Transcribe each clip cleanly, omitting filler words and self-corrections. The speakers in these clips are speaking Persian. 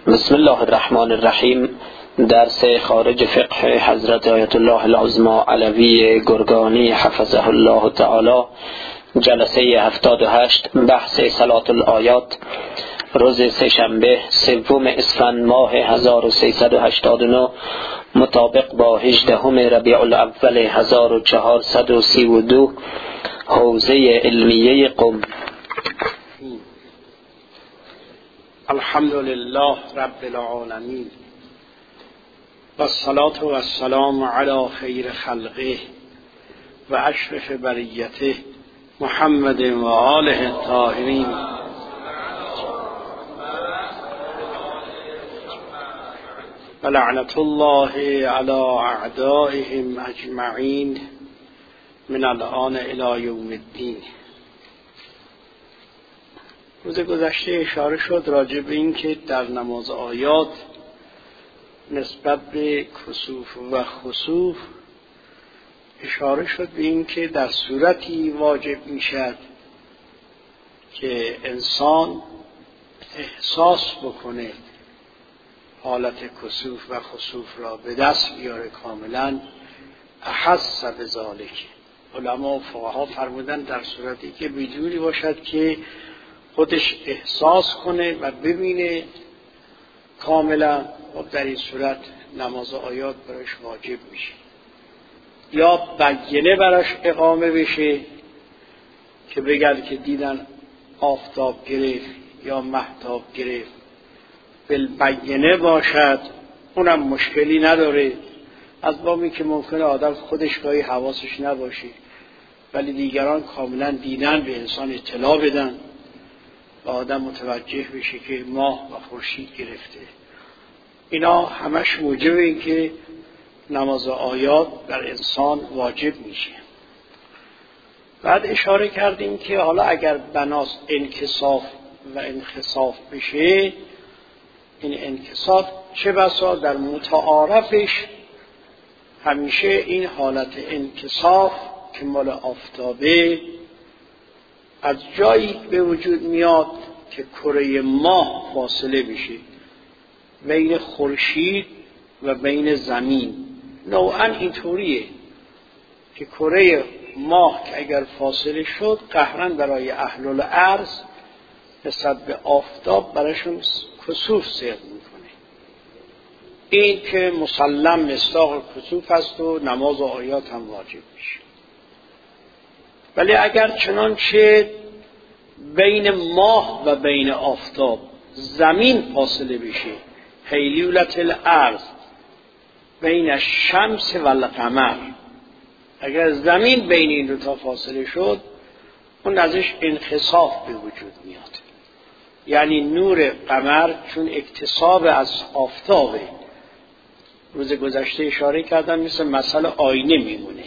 بسم الله الرحمن الرحیم. درس خارج فقه حضرت آیت الله العظمی علوی گرگانی حفظه الله تعالی، جلسه 78، بحث صلاة الآیات، روز سه‌شنبه 3 اسفند ماه 1389 مطابق با 18 ربیع الاول 1432 حوزه علمیه قم. الحمد لله رب العالمین و الصلاة و السلام علی خیر خلقه و اشرف بریته محمد و آله الطاهرین و لعنت الله علی اعدائهم اجمعین من الآن الی یوم الدین. روز گذشته اشاره شد راجع به این که در نماز آیات نسبت به کسوف و خسوف اشاره شد به این که در صورتی واجب می شد که انسان احساس بکنه حالت کسوف و خسوف را به دست بیاره کاملا، احس بذالک. علما و فقها فرمودن در صورتی که بجوری باشد که خودش احساس کنه و ببینه کاملا، و در این صورت نماز آیات براش واجب میشه. یا بینه براش اقامه بشه که بگرد که دیدن آفتاب گرفت یا مهتاب گرفت، بالبینه باشد، اونم مشکلی نداره، از بامی که ممکنه آدم خودش گاهی حواسش نباشه ولی دیگران کاملا دیدن، به انسان اطلاع بدن و آدم متوجه بشه که ماه و خورشید گرفته. اینا همش موجب این که نماز آیات در انسان واجب میشه. بعد اشاره کردیم که حالا اگر بناس انکساف و انخساف بشه، این انکساف چه بسا در متعارفش همیشه این حالت انکساف که مال آفتابه از جایی به وجود میاد که کره ماه فاصله بشه بین خورشید و بین زمین. نوعا اینطوریه که کره ماه که اگر فاصله شد قهرن برای اهل الارض نسبت به آفتاب براشون کسوف صدق میکنه. این که مسلم مصداق کسوف است و نماز و آیات هم واجب میشه. ولی اگر چنانچه بین ماه و بین آفتاب زمین فاصله بشه، حیلولت الارض بین الشمس و القمر، اگر زمین بین این دو تا فاصله شد، اون ازش انخساف به وجود میاد. یعنی نور قمر چون اکتساب از آفتابه، روز گذشته اشاره کردم مثل آینه میمونه.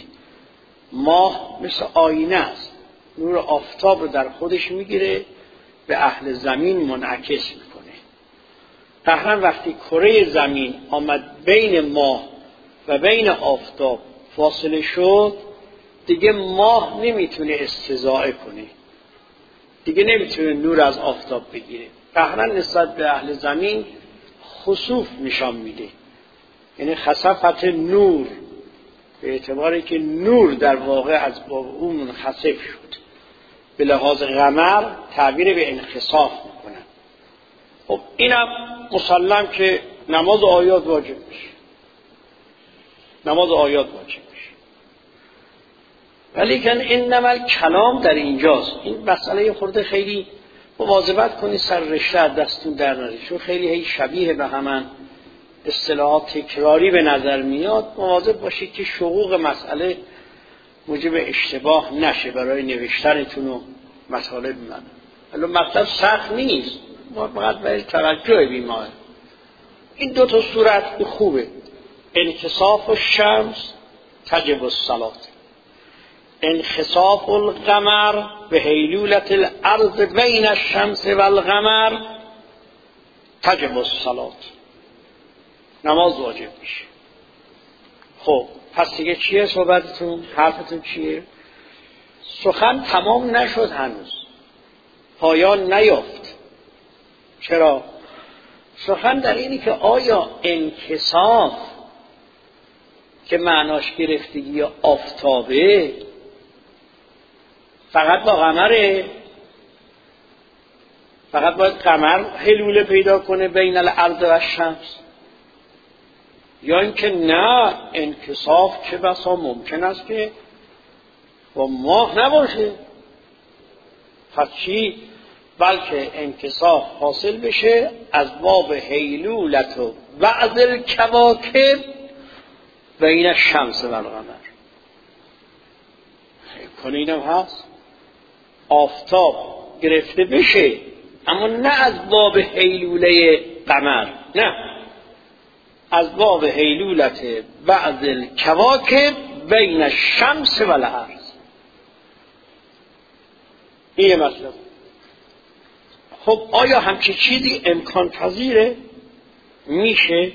ماه مثل آینه است، نور آفتاب رو در خودش میگیره، به اهل زمین منعکس میکنه. قهرن وقتی کره زمین آمد بین ماه و بین آفتاب فاصله شد، دیگه ماه نمیتونه استضاءه کنه، دیگه نمیتونه نور از آفتاب بگیره. قهرن نسبت به اهل زمین خسوف نشان میده، یعنی خسفت نور، به اعتباری که نور در واقع از با اون منخسف شد. به لحاظ قمر تعبیر به انخساف میکنن. خب اینم مسلم که نماز آیات واجب میشه، نماز آیات واجب میشه. ولی که انما کلام در اینجاست. این مسئله خورده خیلی مواظبت کنید سر رشته از دستون در نره، چون خیلی شبیه به همان اصطلاحات تکراری به نظر میاد. مواظب باشید که شقوق مسئله موجب اشتباه نشه برای نوشتنتون و مطالب من. الان مطلب سخت نیست، ما فقط باید توجه بیمار. این دو تا صورت خوبه. انکساف الشمس تجب الصلاة، انخساف القمر به حیلولت الارض بین الشمس و القمر تجب الصلاة، نماز واجب میشه. خب پس دیگه چیه صحبتتون؟ حرفتون چیه؟ سخن تمام نشد هنوز، پایان نیافت. چرا؟ سخن در اینی که آیا انکساف که معناش گرفتگی آفتابه فقط با قمره، فقط باید قمر حلول پیدا کنه بین الارض و الشمس، یا اینکه نه انکساف چه بسا ممکن است که با ماه نباشه؟ پس چی؟ بلکه انکساف حاصل بشه از باب حیلولت و بعض الکواکب بین الشمس و القمر. کنه اینم هست آفتاب گرفته بشه، اما نه از باب حیلوله قمر، نه، از باب حیلولت بعض الکواکب بین الشمس و الارض. این مطلب. خب آیا همچه چیزی امکان پذیره؟ میشه؟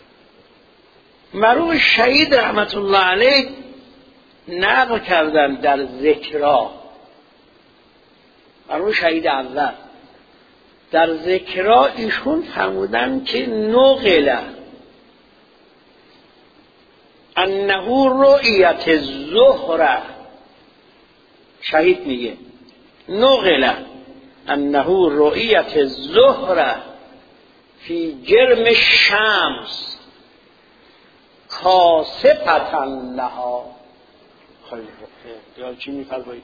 مرحوم شهید رحمت الله علیه نقل کردن در ذکرا، مرحوم شهید اول در ذکرا ایشون فرمودن که نقل انه رؤیت الظهر، شهید میگه نقل انه رؤیت الظهر فی جرم الشمس کاسفة لها. خیلی یا چی میفرمایید؟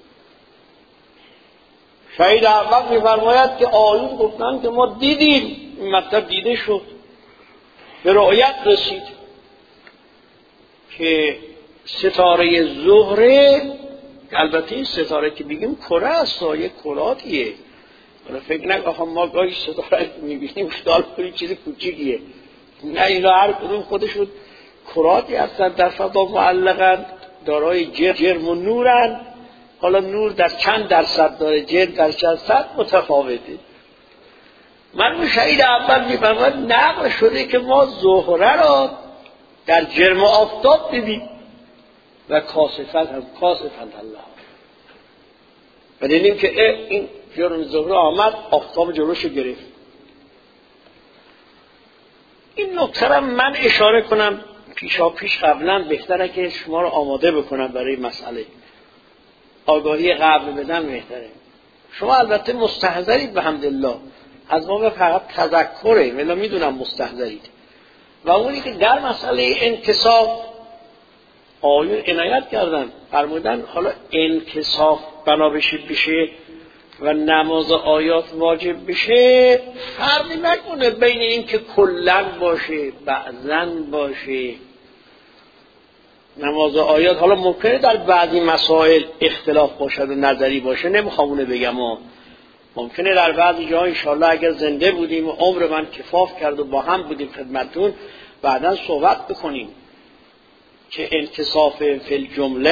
شهید اول میفرماید که آیون گفتن که ما دیدیم، این مطلب دیده شد، به رؤیت رسید که ستاره زهره، البته این ستاره که بگیم کره است، یک کراتیه، فکر نکنم ما گاهی ستاره میبینیم خیال کنیم چیز کوچیکیه، نه، اینا هر کدوم خودشون کراتی هستن، در فضا معلقن، دارای جرم و نورن. حالا نور در چند درصد داره، جرم در چند صد متفاوته. من شهید اول میفرماید نقل شده که ما زهره را در جرم آفتاب دیدیم و کاسفت الله، و دیدیم که این جرم زهره آمد، آفتاب جلوش گرفت. این نکته من اشاره کنم پیش قبلا، بهتره که شما رو آماده بکنم برای مسئله، آگاهی قبل بدن بهتره. شما البته مستحضرید به حمدالله، از ما فقط تذکره، ولی میدونم مستحضرید، و اونی که در مسئله انکساف آیون عنایت کردن، فرمودن حالا انکساف بنا بشه و نماز آیات واجب بشه، فرقی نکنه بین این که کلن باشه بعضن باشه. نماز آیات حالا ممکنه در بعضی مسائل اختلاف باشد و نظری باشه، نمیخوام اونه بگم، ممکنه در بعضی جاها انشاءالله اگر زنده بودیم و عمر من کفاف کرد و با هم بودیم خدمتون، بعداً صحبت بکنیم که انکساف فی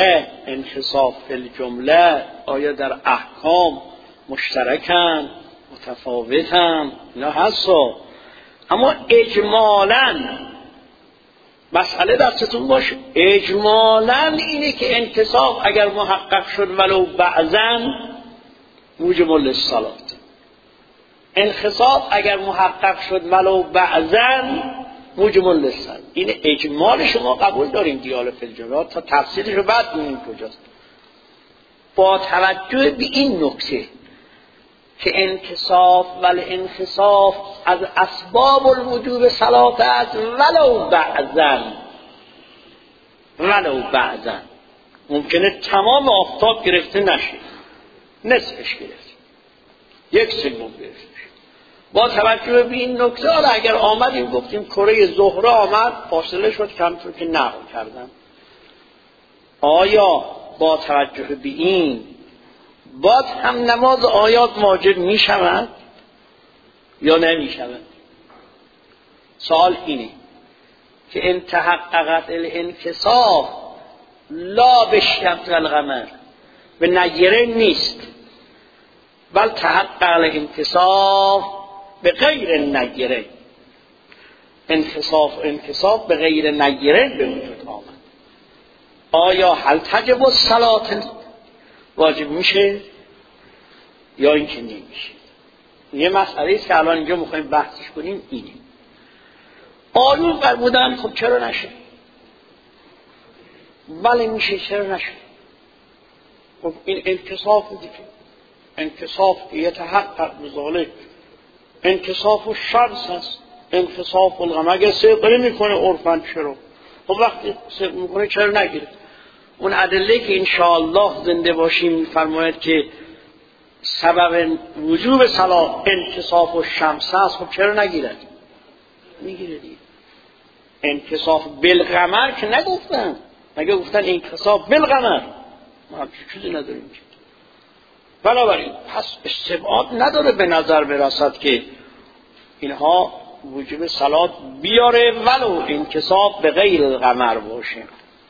الجمله آیا در احکام مشترکن متفاوتن؟ نه هستا، اما اجمالاً مسئله دستتون باشه، اجمالاً اینه که انکساف اگر محقق شد ولو بعضاً موجب للصلات، انکساف اگر محقق شد ولو بعضاً موجب للصلات. این اجمال شما قبول داریم دیال فی الجمله، تا تفصیلش رو بعد ببینیم کجاست. با توجه به این نکته که انکساف والانخساف از اسباب الوجوب صلات است، ولو بعضاً ممکنه تمام آفتاب گرفته نشه، نصفش گرفت، یک سوم گرفت. با توجه به این نکته اگر آمدیم گفتیم کره زهره آمد، فاصله شد کمتر که نقل کردن، آیا با توجه به این باز هم نماز آیات واجب می شود یا نمی شود؟ سوال اینه که ان تحققت الانکساف لا بالشمس والقمر، به نگیره نیست، بل تحقق الانکساف به غیر نگیره، انکساف به غیر نگیره به وجود آمد. آیا هل تجب الصلاة واجب میشه یا اینکه نمیشه؟ یه مسئله است که الان اینجا میخوایم بحثش کنیم اینه. آیون فرمودن خب چرا نشه؟ بله میشه، چرا نشه؟ خب این انکساف دیگه، انکساف یتحقق بذالک، انکساف و شمس هست، انکساف القمر. اگه صدقه میکنه عرفاً چرا؟ خب وقتی صدقه میکنه چرا نگیره؟ اون ادله که انشاءالله زنده باشیم فرماید که سبب وجوب صلاة انکساف و شمس هست، خب چرا نگیرد؟ میگیره دیگه. انکساف بالقمر که نگفتن، مگه گفتن انکساف بالقمر؟ ما هم چیزی نداریم که. بنابراین پس استبعاد نداره به نظر برسد که اینها وجوب صلاة بیاره ولو انکساف به غیر القمر باشه.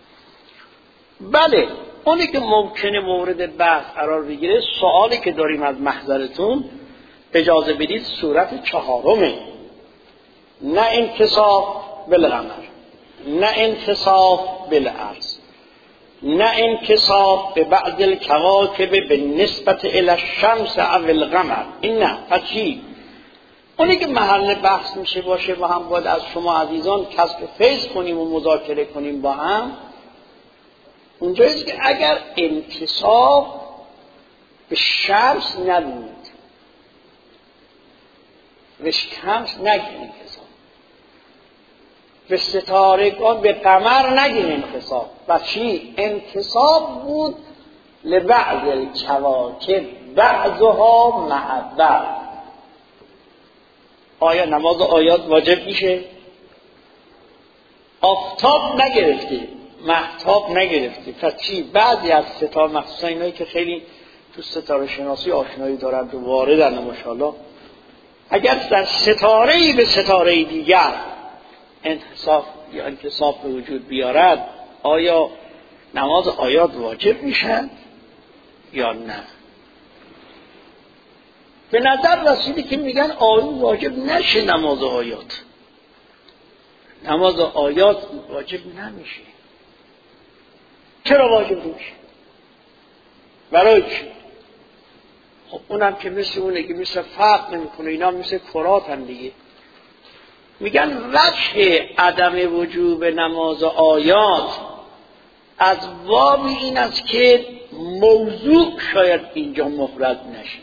بله اونی که ممکنه مورد بحث قرار بگیره، سوالی که داریم از محضرتون اجازه بدید صورت چهارمه، نه انکساف بالقمر، نه انکساف بالارض، نه انکساف به بعض الکواکب به نسبت الی الشمس او القمر. این نه. پس چی؟ اونی که محل بحث میشه باشه و هم باید از شما عزیزان کسب فیض کنیم و مذاکره کنیم با هم، اونجاییست که اگر انکساف به شمس نبینید، به شمس نگین انکساف، به ستارگان به قمر نگین انکساف. و چی؟ انکساف بود لبعض الکواکب بعضها مع بعض. آیا نماز آیات واجب میشه؟ آفتاب نگرفتی، مهتاب نگرفتی، پس چی؟ بعضی از ستاره، مخصوصا اینایی که خیلی تو ستاره شناسی آشنایی دارند و واردن ماشاءالله، اگر در ستاره‌ای به ستاره دیگر انکساف یا انکساف به وجود بیارد، آیا نماز آیات واجب میشن یا نه؟ به نظر رسیده که میگن آیون واجب نشه، نماز آیات، نماز آیات واجب نمیشه. چرا واجب نمیشه؟ برای چی؟ خب اونم که مثل اونه که مثل فرق نمیکنه، اینا مثل کرات هم دیگه. میگن وجه عدم وجوب نماز آیات از باب این است که موضوع شاید اینجا مفرد نشه،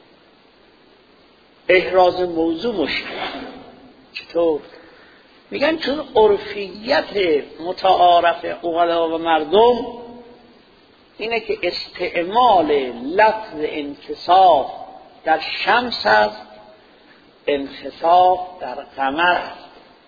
احراز موضوع مشکل. چطور؟ میگن چون عرفیت متعارف عقلا و مردم اینه که استعمال لفظ انکساف در شمس است، انکساف در قمر است.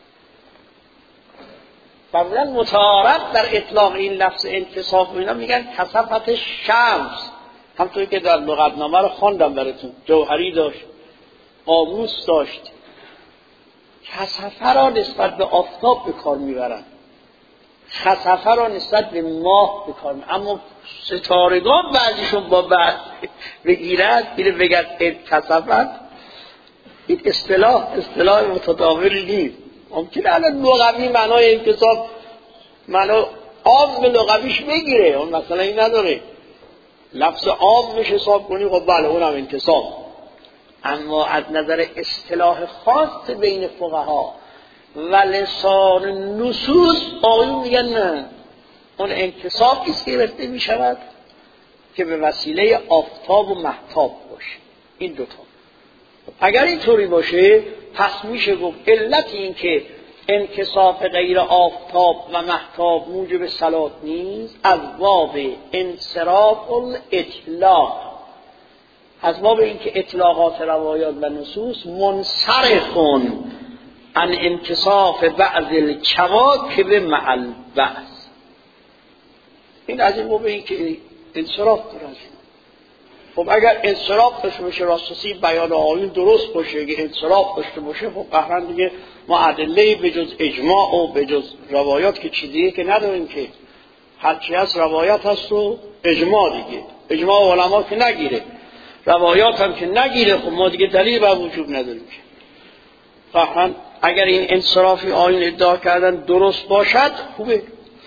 معمولا متعارف در اطلاق این لفظ انکساف اینا میگن کثافت شمس، همونطوری که در لغتنامه رو خواندم براتون، جوهری داشت، قاموس داشت. کثافه را نسبت به آفتاب به کار میبرن، خسفه را نسبت به ماه به کار میبرن، اما ستارگان بعضیشون با بعض بگیرد بگرد کثافت. این اصطلاح متداولی نیست. ممکنه الان لغوی معنای انکساف معنا عام به لغویش بگیره، اون مثلا این نداره، لفظ عام میشه حساب کنی، خب بله اونم انکساف. اما از نظر اصطلاح خاص بین فقها و لسان نصوص آیون میگن نه، اون انکسافی است که گرفته میشود که به وسیله آفتاب و مهتاب باشه. این دوتا اگر اینطوری باشه پس میشه گفت علت این که انکساف غیر آفتاب و مهتاب موجب صلاة نیست از باب انصراف الاطلاق، از باب اینکه اطلاقات روایات و نصوص منصرفون عن انکساف بعض الکواکب مع البعض. این از این باب اینکه انصراف داره. خب اگر انصراف داشته باشه، راستی بیان آیون درست باشه، اگه انصراف داشته باشه، خب قهرن دیگه ما ادله به جز اجماع و به جز روایات که چیزیه که نداریم، که هرچی هست روایت هست و اجماع دیگه. اجماع علما که نگیره، روایات هم که نگیره، خب ما دیگه دلیل بر وجوب نداریم. قهرن اگر این انصرافی آیون ادعا کردن درست باشد خوبه،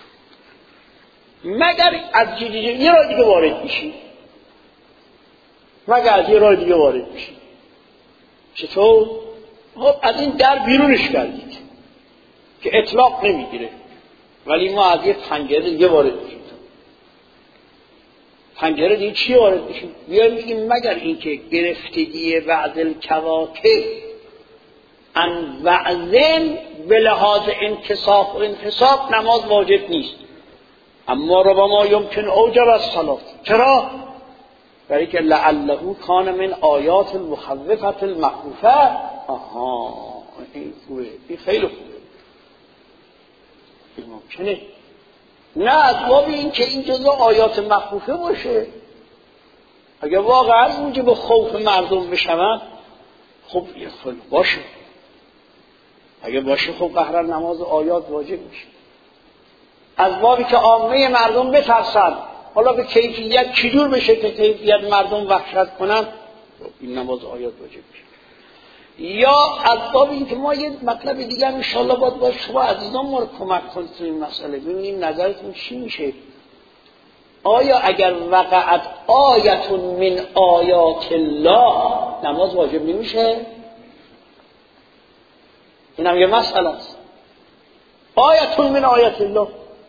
مگر از یه راه دیگه وارد میشی، چطور؟ خب از این در بیرونش کردید که اطلاق نمیگیره، ولی ما از یه پنجره دیگه وارد میشیم. پنجره دیگه چی وارد میشیم؟ بیایم میگیم مگر اینکه گرفتگی وعد الکواکب ان وعظن به لحاظ انکساف و انحساب نماز واجب نیست، اما ربما یمکن اوجب الصلاة. چرا؟ برای که لعله کان من آیات المخوفة المخوفة. این خوبه، این خیلی خوبه، این ممکنه. نه از باب این که این جزء آیات مخوفه باشه. اگر واقعا موجب خوف مردم بشوند خب باشه، اگر باشه خب قهرا نماز آیات واجب میشه. از بابی که عامه مردم بترسن، حالا به کیفیت چجور بشه که کیفیت مردم وحشت کنن، این نماز آیات واجب میشه. یا از باب این که ما یه مطلب دیگه هم انشاءالله باید شما عزیزان ما رو کمک کنید تو این مسئله، ببینیم نظرتون چی میشه. آیا اگر وقعت آیت من آیات الله نماز واجب نمیشه؟ این هم یه مسئله است. آیت من آیات الله،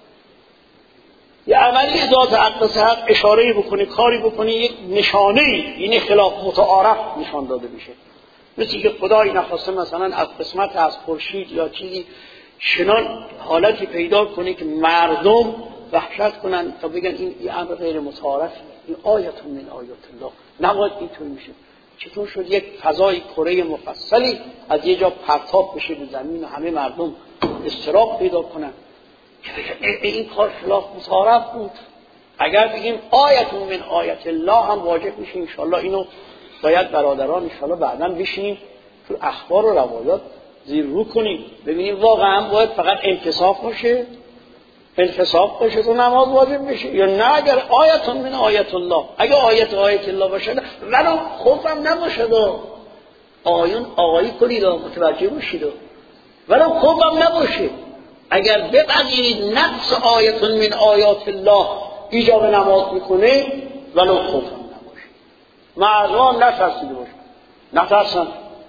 یه عملی ذات اقدس حق اشاره بکنه، کاری بکنه، یک نشانه این خلاف متعارف نشان داده میشه. مثل که خدایی نخواسته مثلا از قسمت از خورشید یا چیزی چنان حالتی پیدا کنه که مردم وحشت کنن تا بگن این امر غیر متعارفه، این آیت من آیات الله، نباید اینطور میشه. چطور شد یک فضای کره مفصلی از یه جا پرتاب بشه به زمین و همه مردم اضطراب پیدا کنن؟ این کار خلاف متعارف بود. اگر بگیم آیت من آیات الله هم واجب میشه، انشالله اینو باید برادران انشالله بعداً بشینیم تو اخبار و روایات زیر رو کنیم، ببینیم واقعا باید فقط انکساف باشه تو نماز واجب بشه یا نه. اگر آیت من آیات الله، اگر آیت الله باشه ولو خوفم نباشه، آقایی کنید متوجه باشید، ولو خوفم نباشه، اگر بپذیرید نقص آیت من آیات الله ایجاب نماز میکنه ولو خوفم نباشه، مردم نترسیده باشه، نترسن.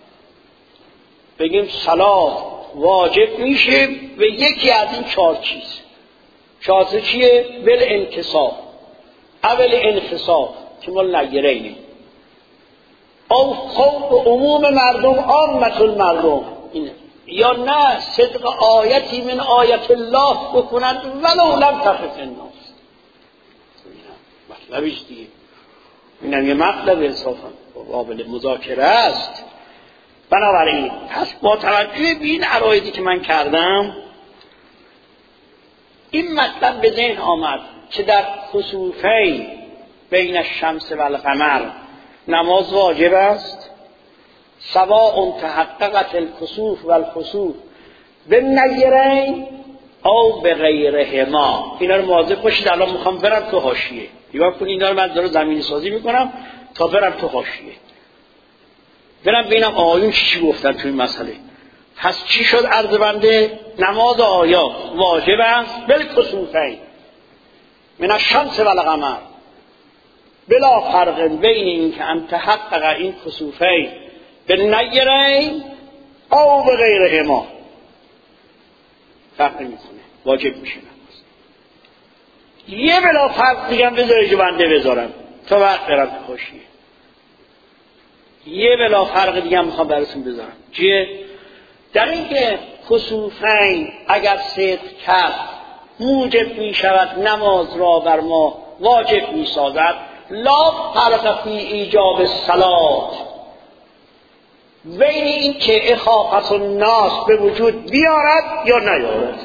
بگیم صلات واجب میشه به یکی از این چهار چیز. چهار چیه؟ بل انکساف، اول انکساف که ما نگرینیم، او خوف عموم مردم، عامت المردم اینه، یا نه صدق آیتی من آیت الله بکنند ولو لم تخف الناس. مطلبش دیگه اینم یه مطلب انصافا قابل مذاکره است. بنابراین پس با توجه به این عرایضی که من کردم این مطلب به ذهن آمد که در خسوفین بین الشمس و القمر نماز واجب است، سواء تحققت الکسوف و الخسوف بالنیرین او بغیرهما. اینا رو مواظب باشید. الان میخوام برم تو حاشیه، نگاه کنید اینا رو من دارم زمینی سازی میکنم تا برم تو حاشیه، برم ببینم آیون چی گفتن تو این مسئله. پس چی شد عرض بنده؟ نماز آیات واجب است بالکسوفین من الشمس و القمر بلا فرق بین این که ان تحقق این کسوفین بالنیرین او بغیرهما، فرق نمیکنه، واجب میشه نماز. یه بلا فرق دیگه هم بذاره جو بنده بذارم تا وقت برم تو حاشیه. یه بلا فرق دیگه هم میخوام براتون بذارم. چیه؟ در این که کسوفین اگر صدق کرد موجب میشود نماز را بر ما واجب میسازد، لا فرق فی ایجاب الصلاة، بین این که اخافت الناس به وجود بیارد یا نیارد.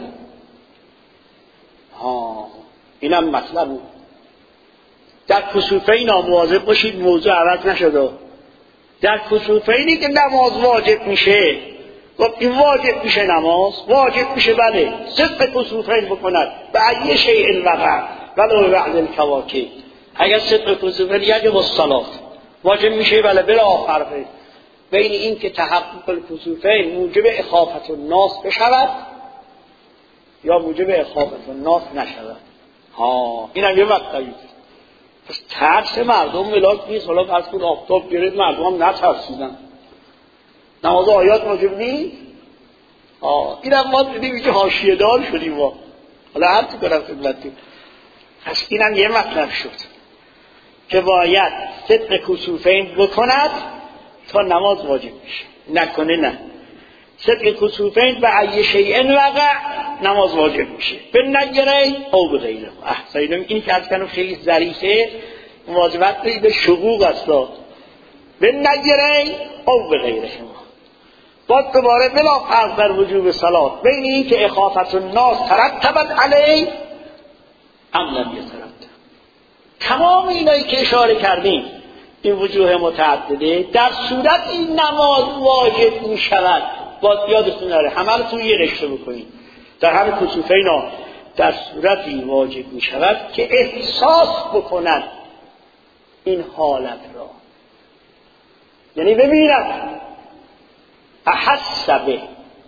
اینم مطلب بود. در کسوفین مواظب باشید موضوع عوض نشده. در کسوفینی که نماز واجب میشه، این واجب میشه نماز واجب میشه، بله صدق کسوفین بکند به ایه شیء وقع ولو بعد الکواکب. اگر صدق کسوفین یجب الصلاة واجب میشه، بله بلا فرقه بین این که تحقق الکسوفین موجب اخافت الناس بشود یا موجب اخافت الناس نشود. این هم یه مطلبی. پس ترس مردم ملاک نیست. حالا فرض کن آفتاب گرفت مردم هم نترسیدن، نماز آیات واجب نیست؟ اینم ما دیدیم اینجا حاشیه دار شدیم ما. حالا عرض کنم خدمتتون، پس اینم یه مطلب شد که باید صدق کسوفین بکند تا نماز واجب میشه، نکنه نه. صدق کسوفین و ای شیء وقع نماز واجب میشه، به نگره او به غیره. احسینم این که از کنم خیلی ظریفه، مواظبت به شقوق است، به نگره او به غیره. باید دوباره بلا فرق در وجوب صلات بین این که اخافت الناس ترتبت علیه ام لم یترتب. تمام اینایی که اشاره کردیم این وجوه متعدده، در صورت این نماز واجب می شود. باید یادتون نره همه رو توی یه رشته بکنید، در همه کسوفینا در صورتی واجب می شود که احساس بکنند این حالت را، یعنی ببینند احس به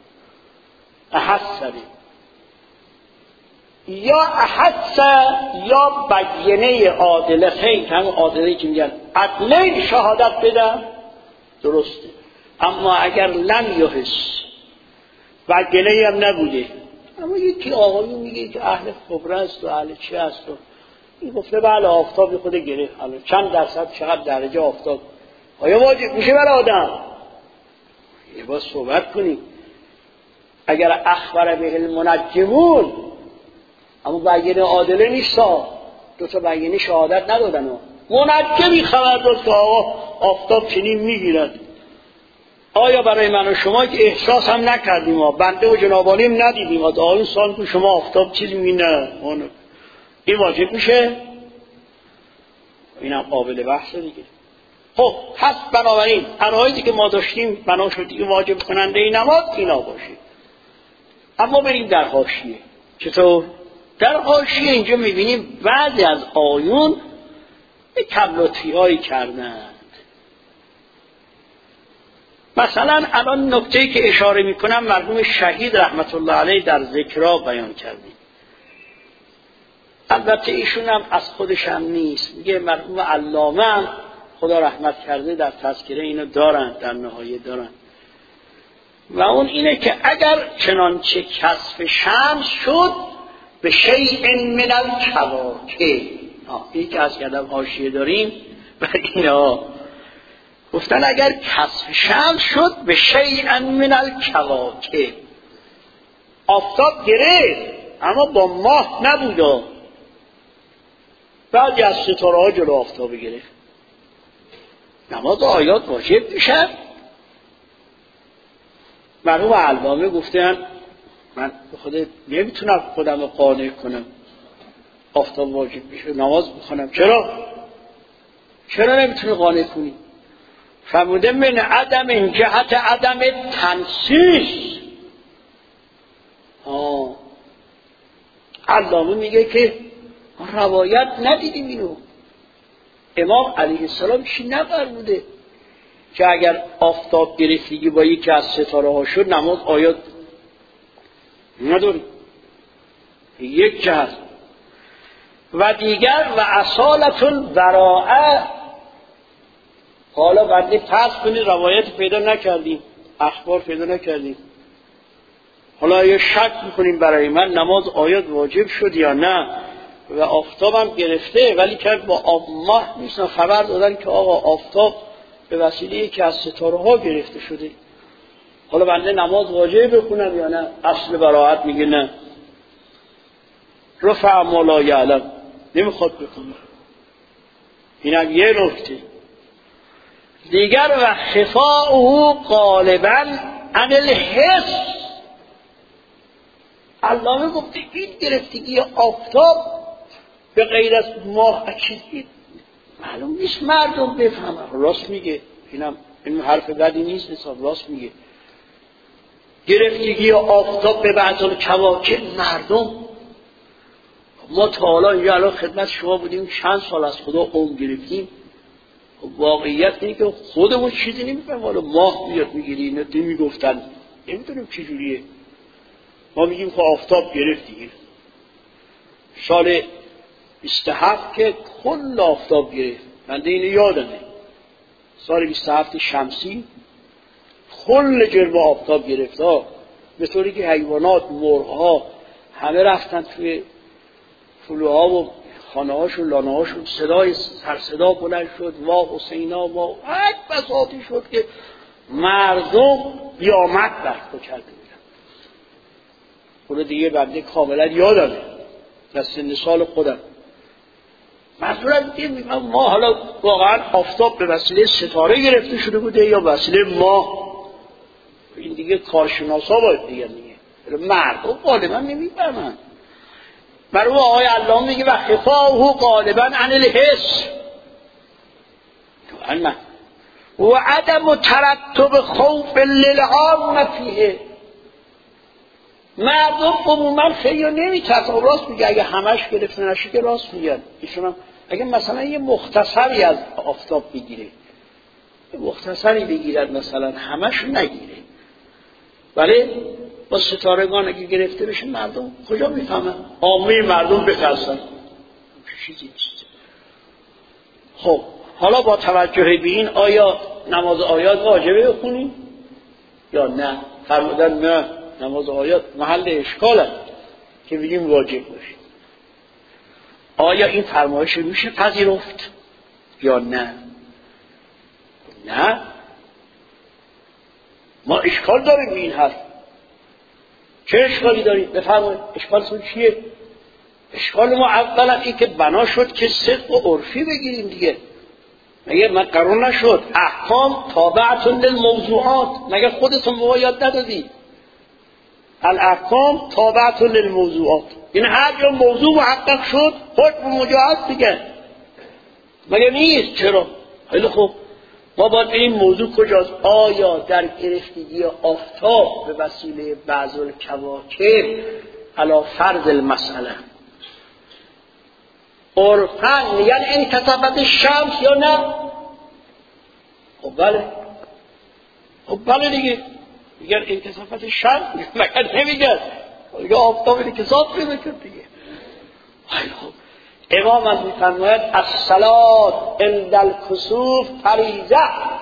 یا احس یا بیینه عادله خیلی هم عادله که میگن عدله شهادت بدن درسته، اما اگر لم یحس بیینه هم نبوده، اما یکی آقایی میگه که اهل خبره است و اهل چه است و این گفته بله آفتاب خود گرفت، چند درصد چقدر درجه آفتاب، آیا واجب میشه برای آدم؟ یه باید صحبت کنیم. اگر اخبر به المنجمون، اما بیانه عادله نیست، دو تا بیانه شهادت ندادن، منجمی خبر داد که آقا آفتاب چنین میگیرد. آیا برای من و شما که احساس هم نکردیم، بنده و جنابالیم ندیدیم، از آن سال تو شما آفتاب چیزی میگه، این واجب میشه؟ اینم قابل بحثه دیگه. خب پس بنابراین عرایضی که ما داشتیم بنا شد دیگه واجب کننده نماز اینا باشه. اما بریم در حاشیه. چطور؟ در حاشیه اینجا میبینیم بعضی از آیون کبلاتی‌هایی کردند. مثلا الان نکته‌ای که اشاره میکنم مرحوم شهید رحمت الله علیه در ذکرها بیان کردیم. البته ایشون هم از خودش هم نیست، میگه مرحوم علامه خدا رحمت کرده در تذکره اینو دارن، در نهایه دارن، و اون اینه که اگر چنانچه کسف شمس شد به شیء من الکواکب، این که از کردم حاشیه داریم و اینا گفتن اگر کسف شمس شد به شیء من الکواکب، آفتاب گرفت اما با ماه نبودا، بعضی از ستاره ها جلو آفتاب گرفت، نماز آیات واجب میشن؟ مرحوم علامه گفتن من خود نمیتونم خودم رو قانع کنم آفتاب واجب میشه نماز بخونم. چرا نمیتونی قانع کنی؟ فرموده من عدم جهت عدم تنسیس. علامه میگه که روایت ندیدیم اینو، امام علیه السلام چی نفرموده که اگر آفتاب گرفتگی با یکی از ستاره ها شد نماز آیات نداری، یک جهت. و دیگر و اصالتون براعه، حالا بعدی پس کنید روایت پیدا نکردیم، اخبار پیدا نکردیم، حالا یه شک میکنیم برای من نماز آیات واجب شد یا نه، و آفتابم گرفته ولی که با آب ماه نیستن خبر دادن که آقا آفتاب به وسیله یکی از ستاره ها گرفته شده، حالا بنده نماز واجب بخونم یا نه؟ اصل براعت میگه نه، رفع ما لا یعلم، نمیخواد بخونه. اینم یه نکته دیگر. و خفاؤه غالبا عن الحس، علامه گفته این گرفتگی آفتاب به غیر از ماه چیزی معلوم نیست مردم بفهمن. راست میگه، این حرف بدی نیست، حساب راست میگه. گرفتگی آفتاب به بعض الکواکب مردم، ما تا حالا اینجا الان خدمت شما بودیم چند سال از خدا عمر گرفتیم، واقعیت اینه که خودمون چیزی نمیفهمیم، حالا ماه بیاد میگیری اینا نمیگفتن، نمیدونیم چی جوریه. ما میگیم که آفتاب گرفت دیگه، سال 27 که کل آفتاب گرفت، من اینو یادمه، سال 27 شمسی کل جلوه آفتاب گرفت ها، به طوری که حیوانات، مرغ‌ها همه رفتن توی فلوها و خانه هاشون، لانه هاشون، صدای سرصدا بلند شد، وا حسینا، وا هر بساطی شد که مردم قیامت برپا کرده بودن. اونو دیگه بنده کاملا یادمه از سن سال خودم. منظورم دیگه میگم ما حالا واقعا آفتاب به وسیله ستاره گرفته شده بوده یا به وسیله ماه، این دیگه کارشناسا باید دیگه مردم غالبا نمیفهمن. برای آقای علامه میگه و خفاؤه غالبا عن الحس و عدم ترتب خوف للعامه فیه. مردم عموما خیلی نمیترسن. راست میگه، اگه همش گرفته نشه که راست میگن ایشون هم. اگه مثلا یه مختصری از آفتاب بگیره، یه مختصری بگیرد مثلا همش نگیره، ولی با ستارگان اگه گرفته بشه مردم کجا میفهمن؟ عامه مردم بترسن، چیزی نیست. خب حالا با توجه به این آیا نماز آیات واجبه بخونیم یا نه؟ فرمودن نه، نماز آیات محل اشکال است که بگیم واجب باشه. آیا این فرمایش میشه پذیرفت یا نه؟ نه، ما اشکال داریم این حرف. چه اشکالی دارید؟ بفرمایید اشکالتون چیه؟ اشکال ما اولا این که بنا شد که صدق و عرفی بگیریم دیگه. مگه من قرار نشد احکام تابعتون للموضوعات؟ مگه خودتون به ما یاد ندادید الاحکام تابعتون للموضوعات؟ یعنی هر جا موضوع محقق شد حکم مجاز دیگه، مگه نیست؟ چرا؟ خیلی خوب، ما باید این موضوع کجاست؟ آیا در گرفتگی آفتاب به وسیله بعض الکواکب علی فرض المسئله عرفاً میگن انکسفت شمس یا نه؟ خب بله دیگه، میگن انکسفت شمس، مگر نمیگن میگه آفتاب انکساف پیدا کرد دیگه. خیلی خوب، امام از میفرماید الصلاة عند الکسوف فریضه.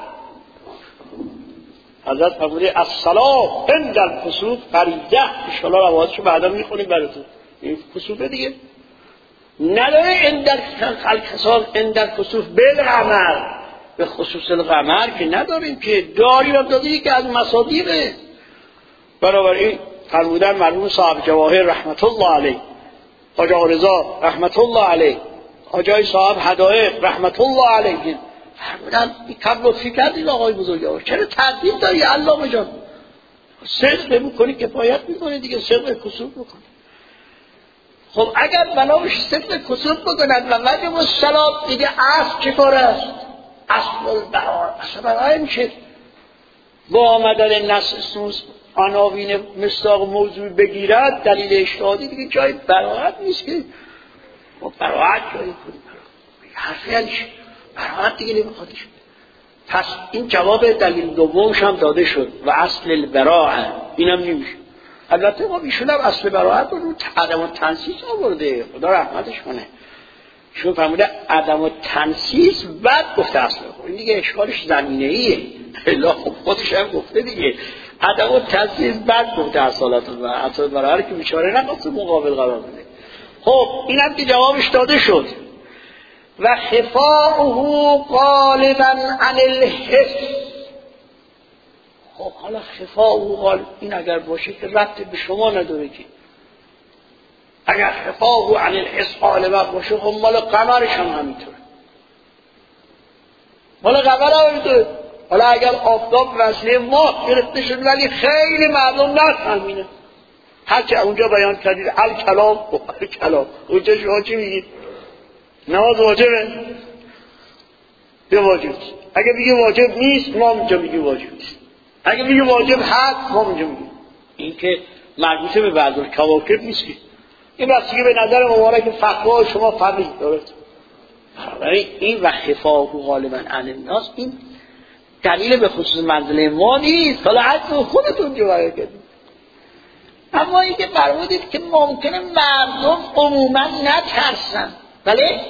حضرت فرموده الصلاة عند الکسوف فریضه. ان شاء الله روایتشو بعدا میخونیم براتون. این کسوف دیگه نداره عند الکسوف بالقمر، به خصوص القمر که نداریم که داریم، دادی که از مصادیقه. بنابراین فرمودن مرحوم صاحب جواهر رحمت الله علیه، حاج رضا رحمت الله علیه، حاجای صاحب هدایق رحمت الله علیه، فرمودن این کم لطفی کردید آقای بزرگوار، چرا تردید داری علامه جان؟ صدق بکنی کفایت میکنی دیگه، صدق کسوف بکنی. خب اگر بنابش صدق کسوف بکنند و وجب الصلاة دیگه اصل چه کار است؟ اصل البراءه. اصل براءه میشه با آمدن نص عناوین مصداق موضوع بگیرد دلیل اجتهادی دیگه جای براءت نیست که ما براءت جایی کنیم. حرفی هلیش براءت دیگه نمیخوادش. پس این جواب دلیل دومش هم داده شد و اصل البراءه اینم نمیشه. البته ما ایشون هم اصل براءت رو عدم التنسیس آورده، خدا رحمتش کنه. ایشون فرموده عدم التنسیس بعد گفته اصل. این دیگه اشکالش زمینه‌ایه. الا خودش هم گفته دیگه عدم التنسیس بعد گفته اصالت و اصل براءت که بیچاره نخواست مقابل قرار بده. خب اینم که جوابش داده شد. و خفاؤه غالبا عن الحس. خب حالا خفاؤه غالب این اگر باشه که ربطی به شما نداره که. اگر خفاؤه عن الحس غالبا باشه خب مال قمرش هم همینطوره. مال قمر هم همینطوره. حالا اگر آفتاب وسیله ماه گرفته شد ولی خیلی مردم نفهمینه. هرچه اونجا بیان کردید الکلام و الکلام، اونجا شما چی میگید؟ نماز واجبه؟ به واجب. اگه بگی واجب نیست ما اونجا میگیم واجب نیست. اگه بگی واجب هست ما اونجا میگیم. این که مربوطه به بعض الکواکب نیست که. این بستگی به نظر مبارک فتوا شما فرمید داره. برای این و خفاؤه غالبا عن الناس این دلیل به خصوص منزله ما نیست. حالا حتی خودتون جواب کردید. اما این که فرمودید که ممکنه مردم عموما نترسن. بله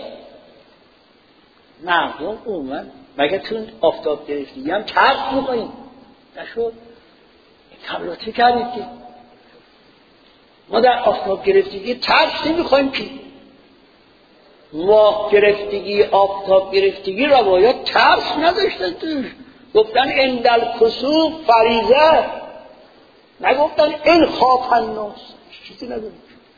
مردم عموما مگه تون آفتاب گرفتگی هم ترس میکنیم؟ نشد. کبلاتی کردید که ما در آفتاب گرفتگی ترس نمیخوایم که ماه گرفتگی آفتاب گرفتگی روایات ترس نداشتن توش. گفتن اندل کسوف فریضه، نگفتن این خاف الناس، چیزی نداشت.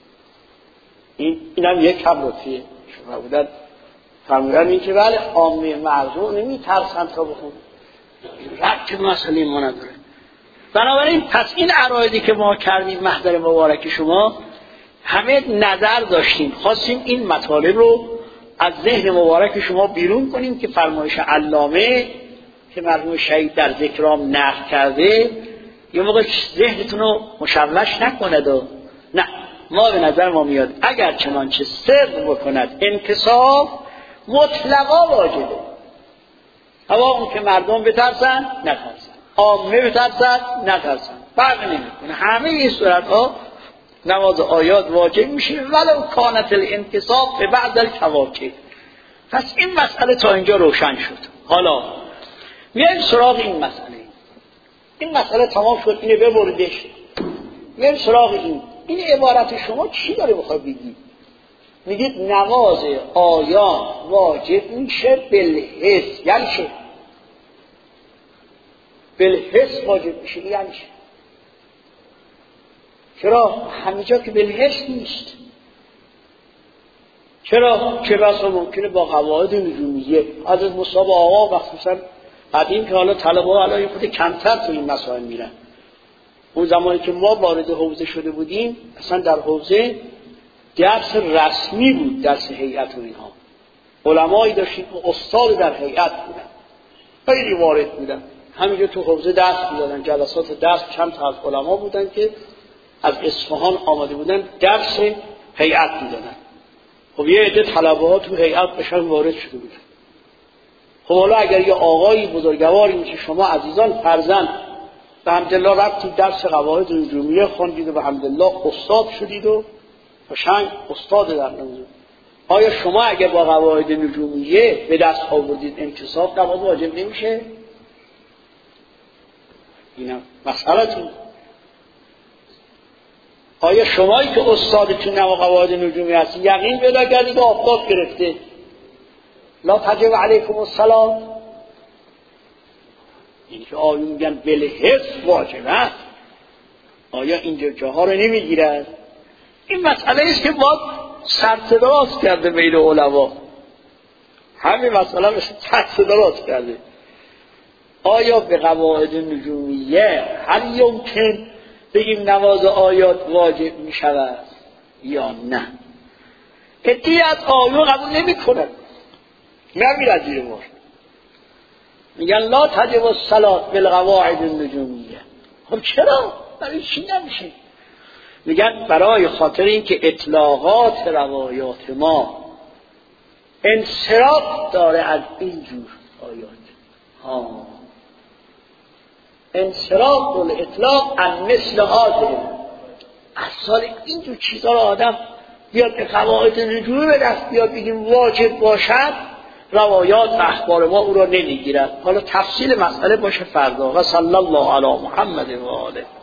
اینم یک کبلاتیه. شما بودن فرمودن این که بله عامه مردم نمیترسن تا بخون، ربطی به مسئله ما نداره. بنابراین پس این عرایضی که ما کردیم محضر مبارک شما همه نظر داشتیم، خواستیم این مطالب رو از ذهن مبارک شما بیرون کنیم که فرمایش علامه که مرحوم شهید در ذکرام نقل کرده یه موقع ذهنتون رو مشوش نکند. نه، ما به نظر ما میاد اگر چنانچه سر بکند انکساف مطلقا واجبه. هوا اون که مردم بترسن نترسن، عامه بترسن نترسن، فرق نمیکنه. همه این صورتها نماز آیات واجب میشه ولو کانت الانکساف به بعد الکواکب. پس این مسئله تا اینجا روشن شد. حالا میایم سراغ این مسئله. این مسئله تمام شد، اینو ببریدش. میایم سراغ این عبارت شما چی داره بخواد بگید؟ میگید نماز آیات واجب میشه بالحس، یعنی چه؟ بالحس واجب میشه یعنی چه؟ چرا همه جا که بالحس نیست؟ چرا؟ چه بسا ممکنه با قواعد نجومیه حضرت مصطفی آقا مخصوصا قدیم که حالا طلبه ها الان خود کمتر تو این مسائل میرن. اون زمانی که ما وارد حوزه شده بودیم اصلا در حوزه درس رسمی بود، درس هیئت و اینها. علمایی داشتیم که استاد در هیئت بودن، خیلی وارد بودن، همینجا تو حوزه درس میدادن. جلسات درس چند تا از علما بودن که از اصفهان آمده بودن درس هیئت میدادن. خب یه عده طلبه ها تو هیئت بشن وارد شده بودن. خب حالا اگر یه آقایی بزرگواری میشه شما عزیزان فرزند به حمدالله رفتید درس قواعد نجومیه خوندید و به حمدالله استاد شدید و قشنگ استاد در نجوم، آیا شما اگر با قواعد نجومیه به دست آوردید انکساف نماز واجب نمیشه؟ اینم مسئله‌تون. آیا شمایی که استادتون نما قواعد نجومی هستی یقین پیدا کردید و آفتاب گرفته لا تجب علیکم السلام؟ این که آیون میگن بالحس واجب است، آیا این جاها رو نمیگیرد؟ این مسئله است که ما سرصداز کرده بین علما. همین مسئله مثل سرصداز کرده. آیا به قواعد نجومیه هل یمکن بگیم نماز آیات واجب می شود یا نه؟ ادعی از آیون قبول نمی کنن، نمیرد زیر مار، میگن لا تجب الصلاة بالقواعد النجومیه. خب چرا؟ برای چی نمیشه؟ میگن برای خاطر اینکه اطلاقات روایات ما انصراف داره از این جور آیات. انصراف الاطلاق عن مثل هذه. اصلا اینجور چیزا رو آدم بیاد به قواعد نجومی به دست بیاد بگیم واجب باشد، روایات و اخبار ما او را نمیگیرد. حالا تفصیل مسئله باشه فردا. و صلی الله علی محمد و آله.